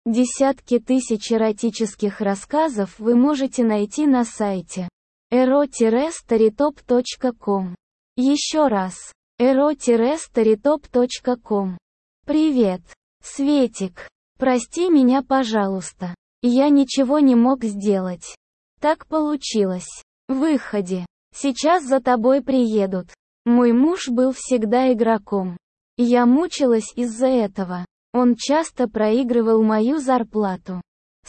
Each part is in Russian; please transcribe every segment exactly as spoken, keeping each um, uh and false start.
Десятки тысяч эротических рассказов вы можете найти на сайте эро старитоп точка ком. Еще раз. эро старитоп точка ком. Привет, Светик. Прости меня, пожалуйста. Я ничего не мог сделать. Так получилось. Выходи. Сейчас за тобой приедут. Мой муж был всегда игроком. Я мучилась из-за этого. Он часто проигрывал мою зарплату.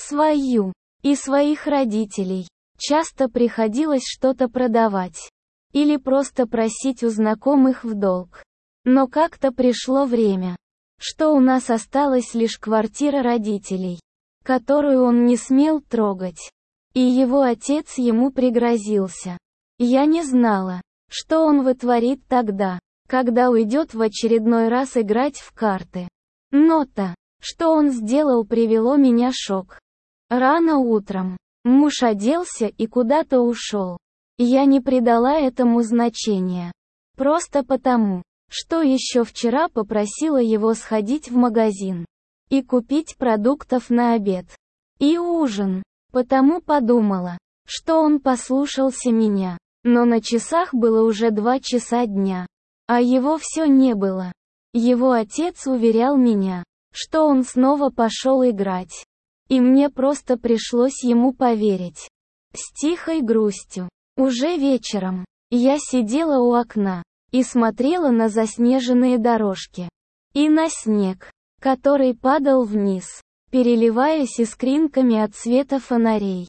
Свою. И своих родителей. Часто приходилось что-то продавать. Или просто просить у знакомых в долг. Но как-то пришло время, что у нас осталась лишь квартира родителей, которую он не смел трогать. И его отец ему пригрозился. Я не знала, что он вытворит тогда, когда уйдет в очередной раз играть в карты. Но то, что он сделал, привело меня в шок. Рано утром муж оделся и куда-то ушел. Я не придала этому значения. Просто потому, что еще вчера попросила его сходить в магазин и купить продуктов на обед и ужин. Потому подумала, что он послушался меня. Но на часах было уже два часа дня. А его все не было. Его отец уверял меня, что он снова пошел играть. И мне просто пришлось ему поверить. С тихой грустью. Уже вечером. Я сидела у окна и смотрела на заснеженные дорожки. И на снег, который падал вниз, переливаясь искринками от света фонарей.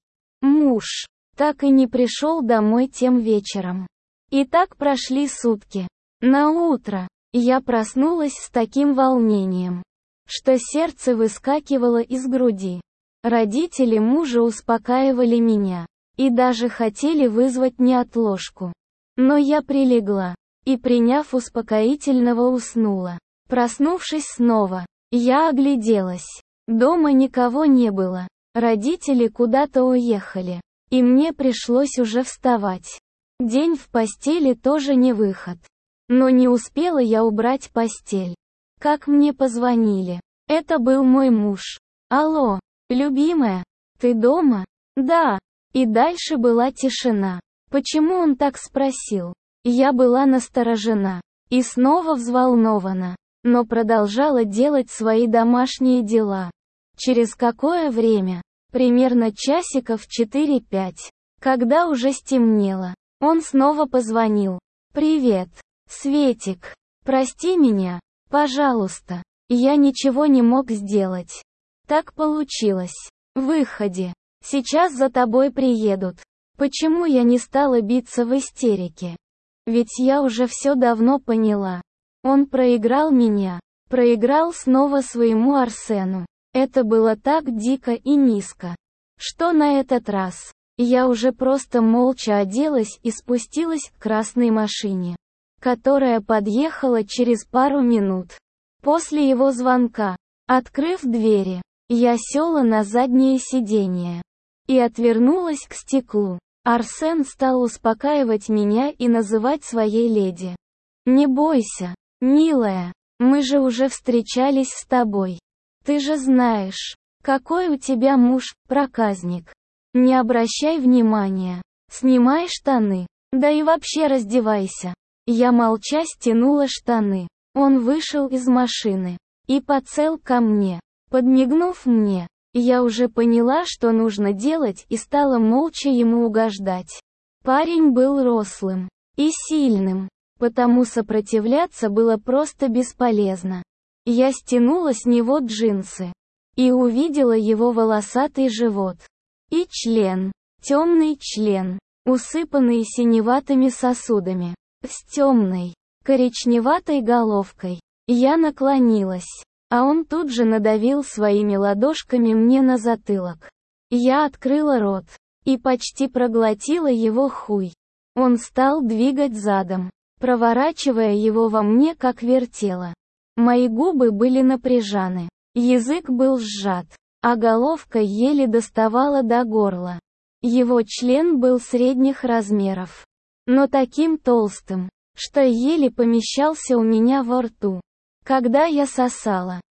Муж так и не пришел домой тем вечером. И так прошли сутки. На утро я проснулась с таким волнением, что сердце выскакивало из груди. Родители мужа успокаивали меня и даже хотели вызвать неотложку. Но я прилегла и, приняв успокоительного, уснула. Проснувшись снова, я огляделась. Дома никого не было. Родители куда-то уехали, и мне пришлось уже вставать. День в постели тоже не выход. Но не успела я убрать постель, как мне позвонили. Это был мой муж. Алло, любимая, ты дома? Да. И дальше была тишина. Почему он так спросил? Я была насторожена и снова взволнована, но продолжала делать свои домашние дела. Через какое время? Примерно часиков четыре-пять. Когда уже стемнело, он снова позвонил. «Привет, Светик. Прости меня, пожалуйста. Я ничего не мог сделать. Так получилось. Выходи. Сейчас за тобой приедут». Почему я не стала биться в истерике? Ведь я уже все давно поняла. Он проиграл меня. Проиграл снова своему Арсену. Это было так дико и низко, что на этот раз я уже просто молча оделась и спустилась к красной машине, которая подъехала через пару минут после его звонка. Открыв двери, я села на заднее сиденье и отвернулась к стеклу. Арсен стал успокаивать меня и называть своей леди. «Не бойся, милая, мы же уже встречались с тобой. Ты же знаешь, какой у тебя муж, проказник. Не обращай внимания. Снимай штаны. Да и вообще раздевайся». Я молча стянула штаны. Он вышел из машины и подсел ко мне, подмигнув мне. Я уже поняла, что нужно делать, и стала молча ему угождать. Парень был рослым и сильным, потому сопротивляться было просто бесполезно. Я стянула с него джинсы и увидела его волосатый живот и член, темный член, усыпанный синеватыми сосудами, с темной, коричневатой головкой. Я наклонилась, а он тут же надавил своими ладошками мне на затылок. Я открыла рот и почти проглотила его хуй. Он стал двигать задом, проворачивая его во мне как вертело. Мои губы были напряжены, язык был сжат, а головка еле доставала до горла. Его член был средних размеров, но таким толстым, что еле помещался у меня во рту. Когда я сосала,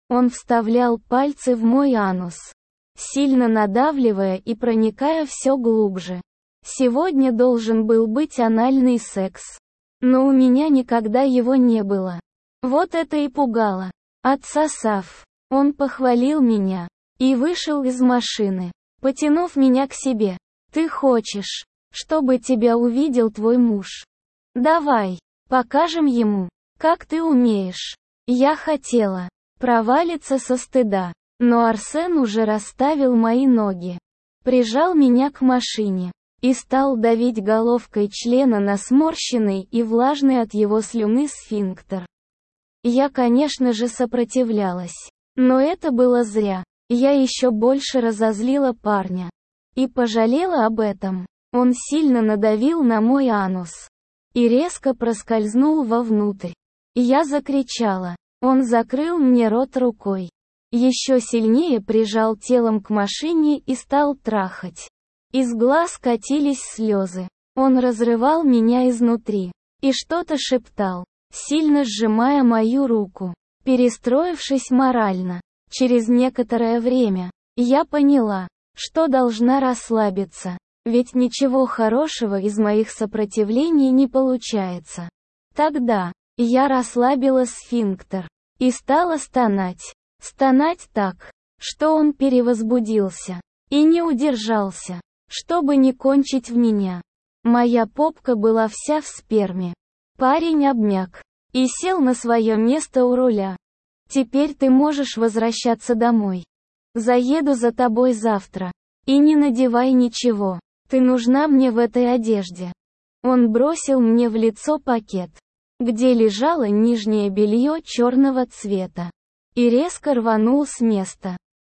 Он вставлял пальцы в мой анус, сильно надавливая и проникая все глубже. Сегодня должен был быть анальный секс. Но у меня никогда его не было. Вот это и пугало. Отсосав, он похвалил меня и вышел из машины, потянув меня к себе. «Ты хочешь, чтобы тебя увидел твой муж? Давай, покажем ему, как ты умеешь». Я хотела провалиться со стыда, но Арсен уже расставил мои ноги, прижал меня к машине и стал давить головкой члена на сморщенный и влажный от его слюны сфинктер. Я, конечно же, сопротивлялась, но это было зря. Я еще больше разозлила парня и пожалела об этом. Он сильно надавил на мой анус и резко проскользнул вовнутрь. Я закричала. Он закрыл мне рот рукой, еще сильнее прижал телом к машине и стал трахать. Из глаз катились слезы. Он разрывал меня изнутри и что-то шептал, сильно сжимая мою руку. Перестроившись морально, через некоторое время, я поняла, что должна расслабиться, ведь ничего хорошего из моих сопротивлений не получается. Тогда я расслабила сфинктер и стала стонать. Стонать так, что он перевозбудился и не удержался, чтобы не кончить в меня. Моя попка была вся в сперме. Парень обмяк и сел на свое место у руля. «Теперь ты можешь возвращаться домой. Заеду за тобой завтра. И не надевай ничего. Ты нужна мне в этой одежде». Он бросил мне в лицо пакет, где лежало нижнее белье черного цвета, и резко рванул с места.